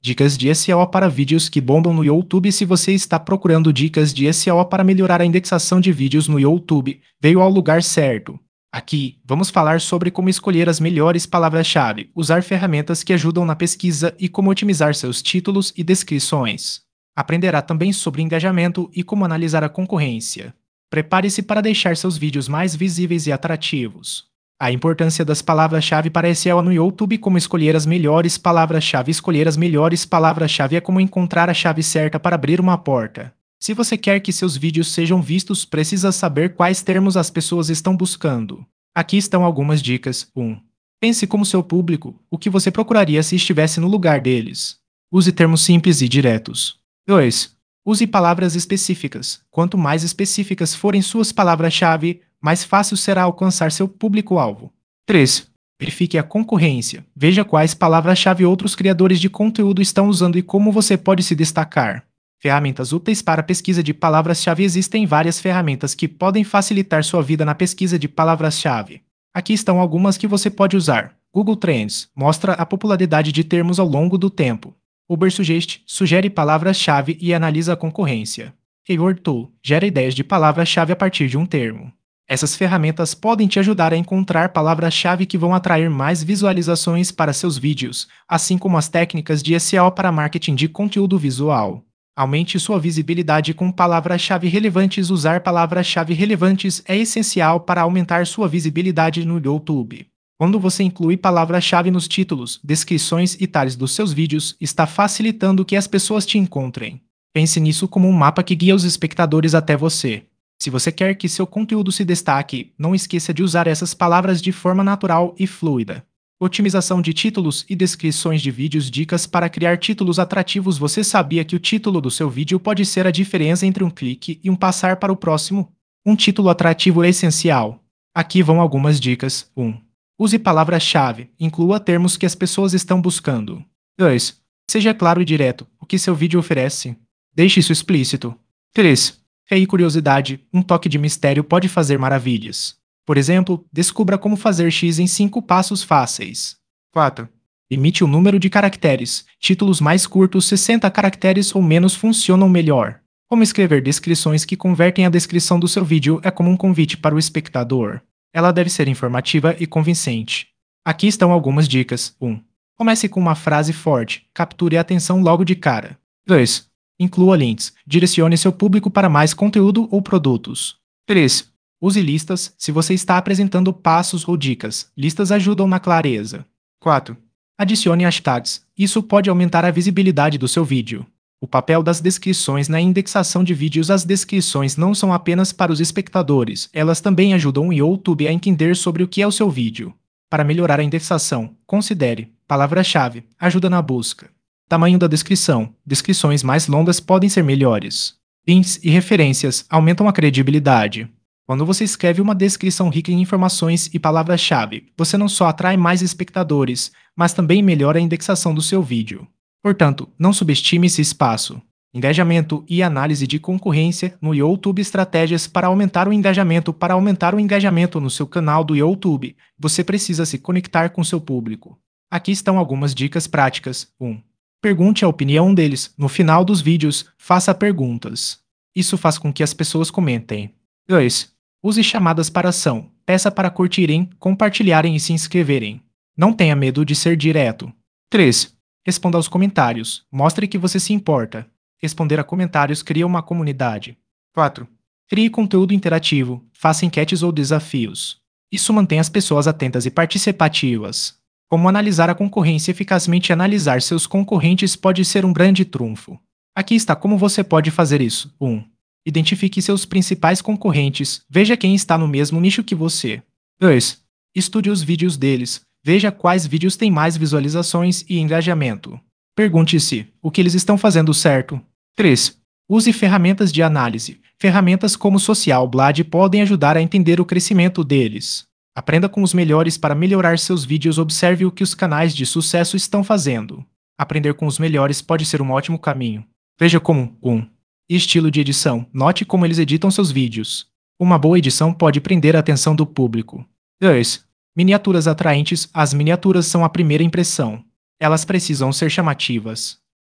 Dicas de SEO para vídeos que bombam no YouTube. Se você está procurando dicas de SEO para melhorar a indexação de vídeos no YouTube, veio ao lugar certo. Aqui, vamos falar sobre como escolher as melhores palavras-chave, usar ferramentas que ajudam na pesquisa e como otimizar seus títulos e descrições. Aprenderá também sobre engajamento e como analisar a concorrência. Prepare-se para deixar seus vídeos mais visíveis e atrativos. A importância das palavras-chave para SEO no YouTube. Como escolher as melhores palavras-chave. Escolher as melhores palavras-chave é como encontrar a chave certa para abrir uma porta. Se você quer que seus vídeos sejam vistos, precisa saber quais termos as pessoas estão buscando. Aqui estão algumas dicas. 1. Pense como seu público, o que você procuraria se estivesse no lugar deles. Use termos simples e diretos. 2. Use palavras específicas. Quanto mais específicas forem suas palavras-chave, mais fácil será alcançar seu público-alvo. 3. Verifique a concorrência. Veja quais palavras-chave outros criadores de conteúdo estão usando e como você pode se destacar. Ferramentas úteis para pesquisa de palavras-chave. Existem várias ferramentas que podem facilitar sua vida na pesquisa de palavras-chave. Aqui estão algumas que você pode usar. Google Trends mostra a popularidade de termos ao longo do tempo. Ubersuggest sugere palavras-chave e analisa a concorrência. Keyword Tool gera ideias de palavras-chave a partir de um termo. Essas ferramentas podem te ajudar a encontrar palavras-chave que vão atrair mais visualizações para seus vídeos, assim como as técnicas de SEO para marketing de conteúdo visual. Aumente sua visibilidade com palavras-chave relevantes. Usar palavras-chave relevantes é essencial para aumentar sua visibilidade no YouTube. Quando você inclui palavras-chave nos títulos, descrições e tags dos seus vídeos, está facilitando que as pessoas te encontrem. Pense nisso como um mapa que guia os espectadores até você. Se você quer que seu conteúdo se destaque, não esqueça de usar essas palavras de forma natural e fluida. Otimização de títulos e descrições de vídeos. Dicas para criar títulos atrativos. Você sabia que o título do seu vídeo pode ser a diferença entre um clique e um passar para o próximo? Um título atrativo é essencial. Aqui vão algumas dicas. 1. Use palavras-chave. Inclua termos que as pessoas estão buscando. 2. Seja claro e direto. O que seu vídeo oferece? Deixe isso explícito. 3. Crie curiosidade. Um toque de mistério pode fazer maravilhas. Por exemplo, descubra como fazer X em 5 passos fáceis. 4. Limite o número de caracteres. Títulos mais curtos, 60 caracteres ou menos, funcionam melhor. Como escrever descrições que convertem a descrição do seu vídeo é como um convite para o espectador. Ela deve ser informativa e convincente. Aqui estão algumas dicas. 1. Comece com uma frase forte. Capture a atenção logo de cara. 2. Inclua links. Direcione seu público para mais conteúdo ou produtos. 3. Use listas. Se você está apresentando passos ou dicas, listas ajudam na clareza. 4. Adicione hashtags. Isso pode aumentar a visibilidade do seu vídeo. O papel das descrições na indexação de vídeos. As descrições não são apenas para os espectadores, elas também ajudam o YouTube a entender sobre o que é o seu vídeo. Para melhorar a indexação, considere palavra-chave, ajuda na busca. Tamanho da descrição. Descrições mais longas podem ser melhores. Links e referências aumentam a credibilidade. Quando você escreve uma descrição rica em informações e palavras-chave, você não só atrai mais espectadores, mas também melhora a indexação do seu vídeo. Portanto, não subestime esse espaço. Engajamento e análise de concorrência no YouTube. Estratégias para aumentar o engajamento. Para aumentar o engajamento no seu canal do YouTube, você precisa se conectar com seu público. Aqui estão algumas dicas práticas. 1. Pergunte a opinião deles. No final dos vídeos, faça perguntas. Isso faz com que as pessoas comentem. 2. Use chamadas para ação. Peça para curtirem, compartilharem e se inscreverem. Não tenha medo de ser direto. 3. Responda aos comentários. Mostre que você se importa. Responder a comentários cria uma comunidade. 4. Crie conteúdo interativo. Faça enquetes ou desafios. Isso mantém as pessoas atentas e participativas. Como analisar a concorrência eficazmente. Analisar seus concorrentes pode ser um grande trunfo. Aqui está como você pode fazer isso. 1. Identifique seus principais concorrentes. Veja quem está no mesmo nicho que você. 2. Estude os vídeos deles. Veja quais vídeos têm mais visualizações e engajamento. Pergunte-se o que eles estão fazendo certo. 3. Use ferramentas de análise. Ferramentas como Social Blade podem ajudar a entender o crescimento deles. Aprenda com os melhores para melhorar seus vídeos. Observe o que os canais de sucesso estão fazendo. Aprender com os melhores pode ser um ótimo caminho. Veja como 1. Estilo de edição. Note como eles editam seus vídeos. Uma boa edição pode prender a atenção do público. 2. Miniaturas atraentes. As miniaturas são a primeira impressão. Elas precisam ser chamativas.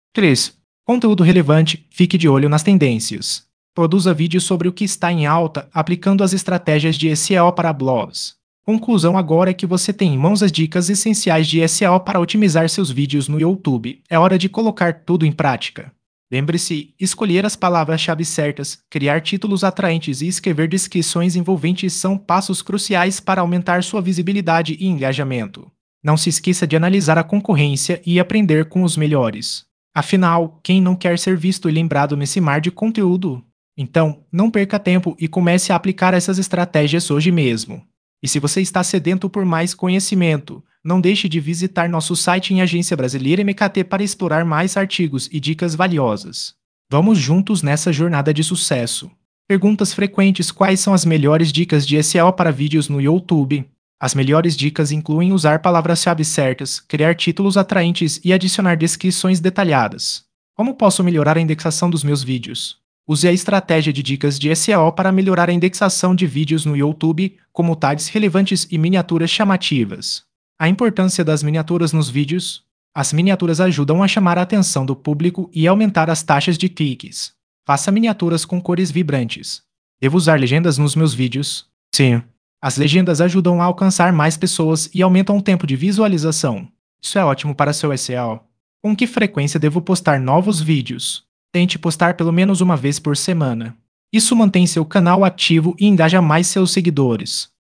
3. Conteúdo relevante, fique de olho nas tendências. Produza vídeos sobre o que está em alta, aplicando as estratégias de SEO para blogs. Conclusão agora é que você tem em mãos as dicas essenciais de SEO para otimizar seus vídeos no YouTube. É hora de colocar tudo em prática. Lembre-se, escolher as palavras-chave certas, criar títulos atraentes e escrever descrições envolventes são passos cruciais para aumentar sua visibilidade e engajamento. Não se esqueça de analisar a concorrência e aprender com os melhores. Afinal, quem não quer ser visto e lembrado nesse mar de conteúdo? Então, não perca tempo e comece a aplicar essas estratégias hoje mesmo. E se você está sedento por mais conhecimento, não deixe de visitar nosso site em Agência Brasileira MKT para explorar mais artigos e dicas valiosas. Vamos juntos nessa jornada de sucesso. Perguntas frequentes: quais são as melhores dicas de SEO para vídeos no YouTube? As melhores dicas incluem usar palavras-chave certas, criar títulos atraentes e adicionar descrições detalhadas. Como posso melhorar a indexação dos meus vídeos? Use a estratégia de dicas de SEO para melhorar a indexação de vídeos no YouTube, como tags relevantes e miniaturas chamativas. A importância das miniaturas nos vídeos. As miniaturas ajudam a chamar a atenção do público e aumentar as taxas de cliques. Faça miniaturas com cores vibrantes. Devo usar legendas nos meus vídeos? Sim. As legendas ajudam a alcançar mais pessoas e aumentam o tempo de visualização. Isso é ótimo para seu SEO. Com que frequência devo postar novos vídeos? Tente postar pelo menos uma vez por semana. Isso mantém seu canal ativo e engaja mais seus seguidores.